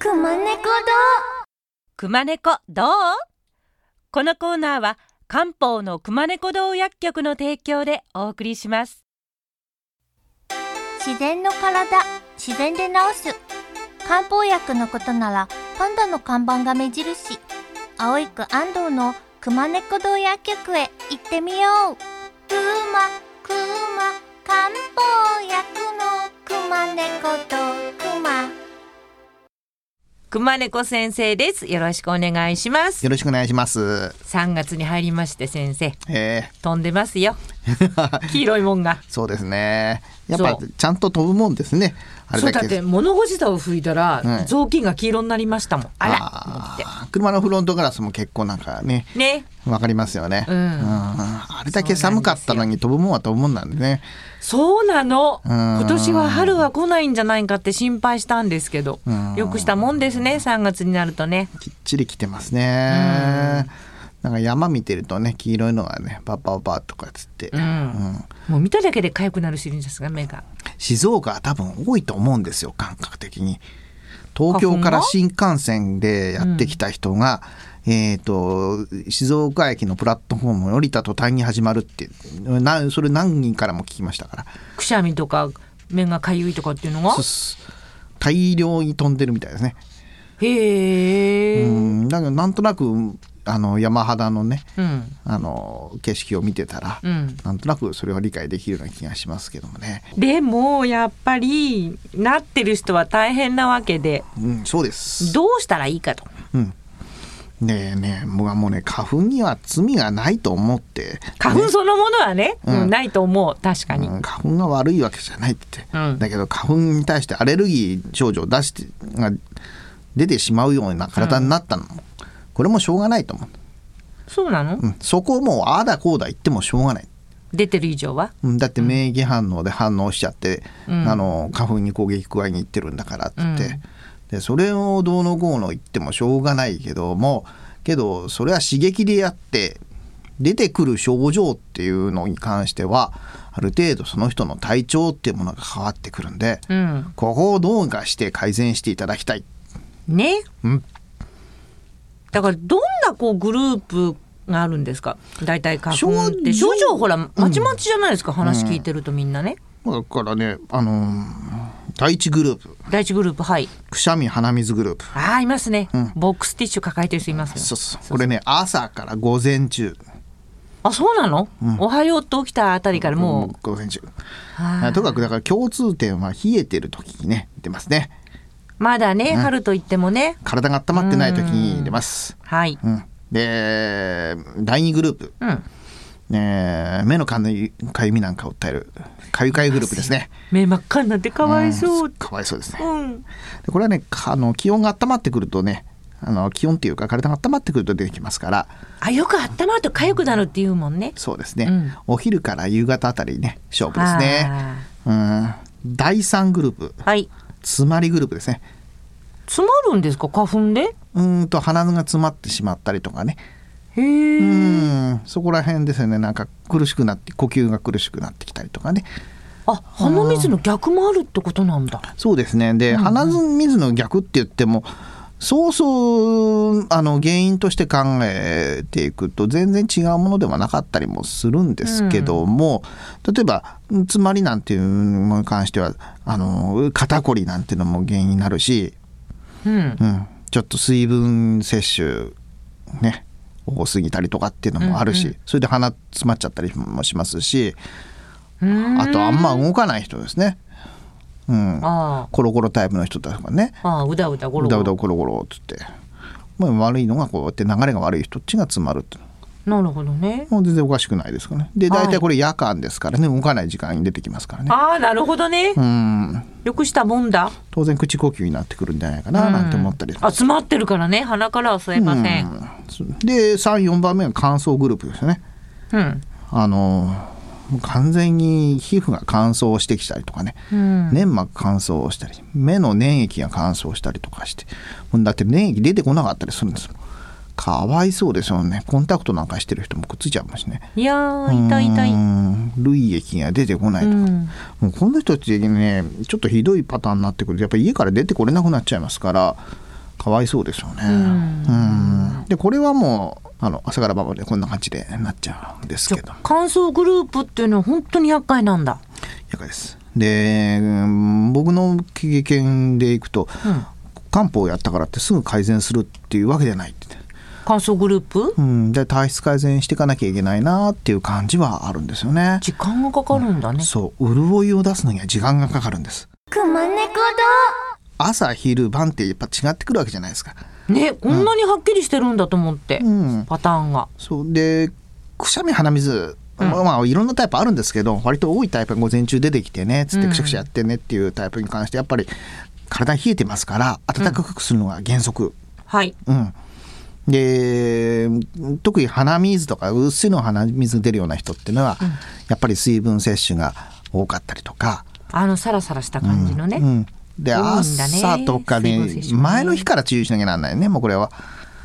くまねこくまねこどう？このコーナーは漢方のくまねこ堂薬局の提供でお送りします。 自然の体、自然で治す漢方薬のことならパンダの看板が目印。青い区安藤のくまねこ堂薬局へ行ってみよう。漢方薬のくまねこ堂くまねこ先生です。よろしくお願いします。 よろしくお願いします。 3月に入りまして先生、飛んでますよ黄色いもんが。 そうですね、やっぱちゃんと飛ぶもんですね。あれだけそうだって物干し竿を拭いたら、雑巾が黄色になりましたもん。あら思って、 車のフロントガラスも結構なんかねわかりますよね、あれだけ寒かったのに飛ぶもんは飛ぶもんなんでね。 そうなの。今年は春は来ないんじゃないかって心配したんですけど、よくしたもんですね。3月になるとねきっちり来てますね。なんか山見てるとね黄色いのがねパッパッパッとかつって、 もう見ただけで痒くなるしるんですが、目が。 静岡は多分多いと思うんですよ、感覚的に。東京から新幹線でやってきた人が、静岡駅のプラットフォームに降りた途端に始まるってそれ何人からも聞きましたから。 くしゃみとか目がかゆいとかっていうのが大量に飛んでるみたいですね。 へえ。 だからなんとなく山肌のね、景色を見てたら、なんとなくそれは理解できるような気がしますけどもね。 でもやっぱりなってる人は大変なわけで、 そうです。 どうしたらいいかと。 僕はもうね花粉には罪がないと思って、 花粉そのものはね、ないと思う。確かに、 花粉が悪いわけじゃないって、だけど花粉に対してアレルギー症状が出てしまうような体になったの、これもしょうがないと思う。 そうなの？ そこをもうああだこうだ言ってもしょうがない。 出てる以上は、 だって免疫反応で反応しちゃって、花粉に攻撃加えにいってるんだからって言って、でそれをどうのこうの言ってもしょうがないけどそれは刺激でやって出てくる症状っていうのに関してはある程度その人の体調っていうものが変わってくるんで、ここをどうにかして改善していただきたいね。だからどんなグループがあるんですか？だいたい花粉って症状ほらまちまちじゃないですか、話聞いてるとみんなね。 だからね第一グループ、 はい、 くしゃみ鼻水グループ。 いますね、ボックスティッシュ抱えてる人いますよ。 そうこれね朝から午前中。 そうなの、おはようと起きたあたりからもう、 午前中。とにかくだから共通点は冷えてる時にね出ますね。 まだね、春といってもね体が温まってない時に出ます。で第2グループ、目のかゆみなんかを訴えるかゆグループですね。 目真っ赤になってかわいそう、 かわいそうですね。でこれはね気温が温まってくるとね気温っていうか体が温まってくると出てきますから。 よく温まるとかゆくなるっていうもんね。 そうですね、お昼から夕方あたりね勝負ですね。第3グループ、詰まりグループですね。 詰まるんですか、花粉で？ 鼻が詰まってしまったりとかね。そこら辺ですよね。なんか苦しくなって呼吸が苦しくなってきたりとかね。 鼻水の逆もあるってことなんだ。 そうですね。で、鼻水の逆って言ってもそう原因として考えていくと全然違うものではなかったりもするんですけども、例えば詰まりなんていうのに関しては肩こりなんていうのも原因になるし、ちょっと水分摂取ね多すぎたりとかっていうのもあるし、それで鼻詰まっちゃったりもしますし、あとあんま動かない人ですね。コロコロタイプの人とかね、 うだうだゴロっつって、悪いのがこうやって流れが悪い人っちが詰まるって。 なるほどね。 もう全然おかしくないですかね。で大体これ夜間ですからね、動かない時間に出てきますからね。 なるほどね。よくしたもんだ。 当然口呼吸になってくるんじゃないかななんて思ったり。 詰まってるからね、鼻からは吸えません。 で3、4番目が乾燥グループですよね。もう完全に皮膚が乾燥してきたりとかね、粘膜乾燥したり目の粘液が乾燥したりとかして、だって粘液出てこなかったりするんですよ。かわいそうですよね。コンタクトなんかしてる人もくっついちゃいますしね。 いやー痛い。 涙液が出てこないとか、もうこの人たちねちょっとひどいパターンになってくるとやっぱり家から出てこれなくなっちゃいますから、 かわいそうですよね。でこれはもう朝から晩までこんな感じでなっちゃうんですけど、 乾燥グループっていうのは本当に厄介なんだ。 厄介です。で僕の経験でいくと、漢方をやったからってすぐ改善するっていうわけじゃないって、 乾燥グループ、 で体質改善していかなきゃいけないなっていう感じはあるんですよね。 時間がかかるんだね。 そう潤いを出すのには時間がかかるんです。 くまねこ朝昼晩ってやっぱ違ってくるわけじゃないですかね。こんなにはっきりしてるんだと思って、パターンが。 そうでくしゃみ鼻水、まあいろんなタイプあるんですけど、割と多いタイプが午前中出てきてねつってくしゃくしゃやってねっていうタイプに関してやっぱり体冷えてますから暖かくするのが原則、 はい、 で特に鼻水とか薄いの鼻水出るような人っていうのは、やっぱり水分摂取が多かったりとか、 サラサラした感じのね、 で朝とかね前の日から注意しなきゃならないね。もうこれは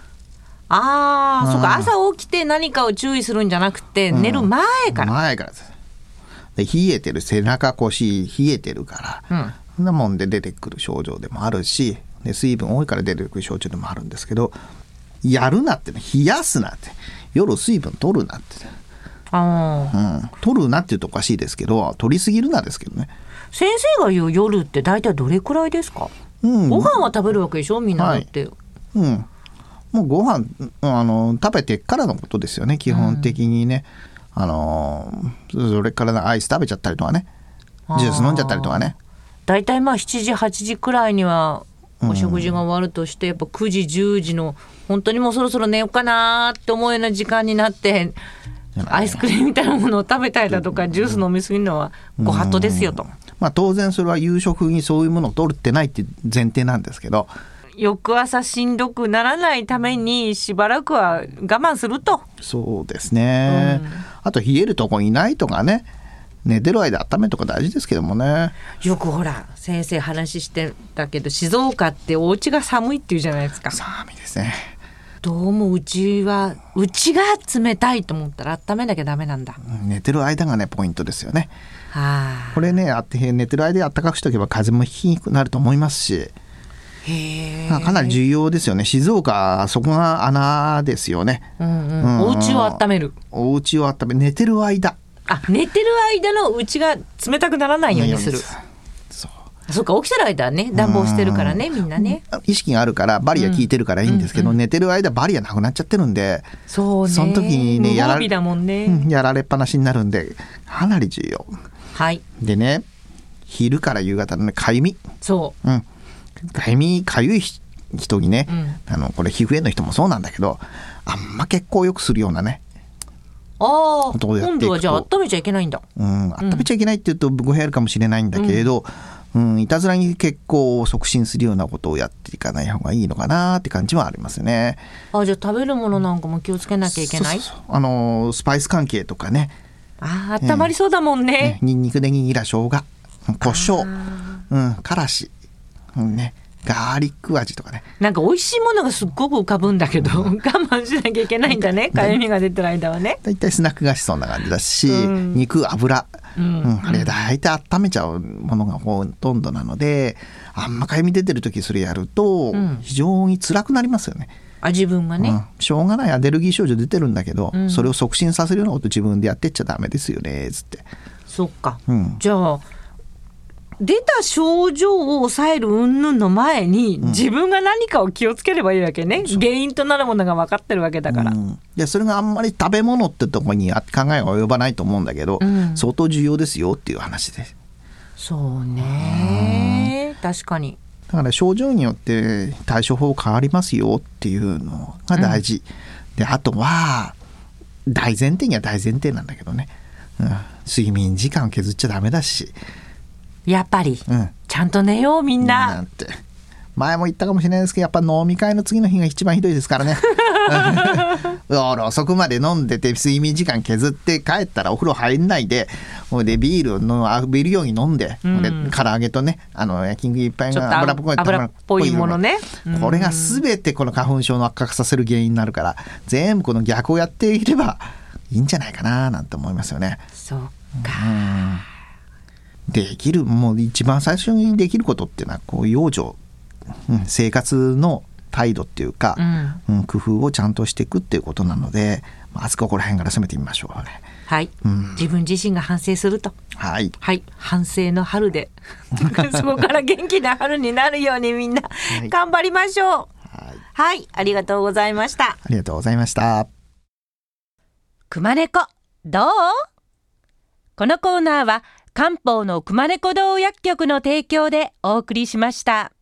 そうか、朝起きて何かを注意するんじゃなくて、寝る前からですで冷えてる背中腰冷えてるから、そんなもんで出てくる症状でもあるし、で水分多いから出てくる症状でもあるんですけど、やるなって冷やすなって、夜水分取るなって、取るなって言うとおかしいですけど取りすぎるなですけどね。 先生が言う夜って大体どれくらいですか？ご飯は食べるわけでしょみんなだって、 もうご飯食べてからのことですよね基本的にね。それからアイス食べちゃったりとかね、ジュース飲んじゃったりとかね。 大体まあ7時8時くらいにはお食事が終わるとして、やっぱ9時10時の本当にもうそろそろ寝ようかなって思うような時間になってアイスクリームみたいなものを食べたりだとかジュース飲みすぎるのはご法度ですよと。 当然それは夕食にそういうものを取ってないって前提なんですけど、 翌朝しんどくならないためにしばらくは我慢すると。 そうですね、あと冷えるとこにいないとかね、寝てる間温めるとか大事ですけどもね。よくほら先生話してたけど静岡ってお家が寒いっていうじゃないですか。 寒いですね。 どうもうちが冷たいと思ったら温めなきゃダメなんだ。 寝てる間がねポイントですよね。これね寝てる間で暖かくしておけば風邪もひきにくくなると思いますし、かなり重要ですよね。静岡そこが穴ですよね。 お家を温める。 お家を温め寝てる間、 寝てる間のうちが冷たくならないようにする。そうか、起きてる間はね暖房してるからねみんなね意識があるからバリア効いてるからいいんですけど、寝てる間バリアなくなっちゃってるんで、 そうね、 その時にねやられっぱなしになるんでかなり重要。でね昼から夕方のねかゆみ、かゆい人にね、これ皮膚炎の人もそうなんだけどあんま血行を良くするようなね今度はじゃあ温めちゃいけないんだ。 温めちゃいけないって言うと語弊あるかもしれないんだけれど、いたずらに血行を促進するようなことをやっていかない方がいいのかなって感じはありますね。 じゃあ食べるものなんかも気をつけなきゃいけない。 スパイス関係とかね、 温まりそうだもんね。 にんにくネギニラ生姜胡椒からしね、ガーリック味とかね、 なんか美味しいものがすっごく浮かぶんだけど我慢しなきゃいけないんだね。かゆみが出てる間はね。 だいたいスナック菓子そんな感じだし、肉油、あれだいたい温めちゃうものがほとんどなので、あんまかゆみ出てる時それやると非常に辛くなりますよね。 自分がね、 しょうがないアレルギー症状出てるんだけど、それを促進させるようなこと自分でやってっちゃダメですよねつって。 そっか、じゃあ出た症状を抑える云々の前に自分が何かを気をつければいいわけね。原因となるものが分かってるわけだから、 それがあんまり食べ物ってところに考えが及ばないと思うんだけど、相当重要ですよっていう話です。 そうね、確かに。 だから症状によって対処法変わりますよっていうのが大事、であとは大前提には大前提なんだけどね、睡眠時間を削っちゃダメだし、 やっぱり、ちゃんと寝ようみんななんて前も言ったかもしれないですけど、やっぱ飲み会の次の日が一番ひどいですからね遅くまで飲んでて睡眠時間削って帰ったらお風呂入んないで、でビールの浴びるように飲んで、で唐揚げとね焼き肉いっぱいが油っぽいものね、これが全てこの花粉症の悪化させる原因になるから、全部この逆をやっていればいいんじゃないかななんて思いますよね。 そうか、 できるもう一番最初にできることっていうのはこう養生、生活の態度っていうか、工夫をちゃんとしていくっていうことなので、まずここら辺から攻めてみましょうね。 はい、自分自身が反省すると。 はい、 はい、反省の春でそこから元気な春になるようにみんな頑張りましょう。はい、はい、ありがとうございました。 ありがとうございました。 くまねこどう？このコーナーは漢方のくまねこ堂薬局の提供でお送りしました。